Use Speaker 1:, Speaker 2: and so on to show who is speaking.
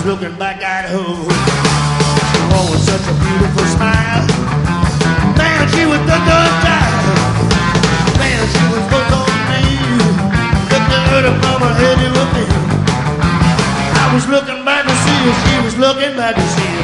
Speaker 1: was looking back at her. Oh, with such a beautiful smile. Man, she was the good time. Man, she was hooked on me. Looking at her from her head to her feet. I was looking back to see her. She was looking back to see her.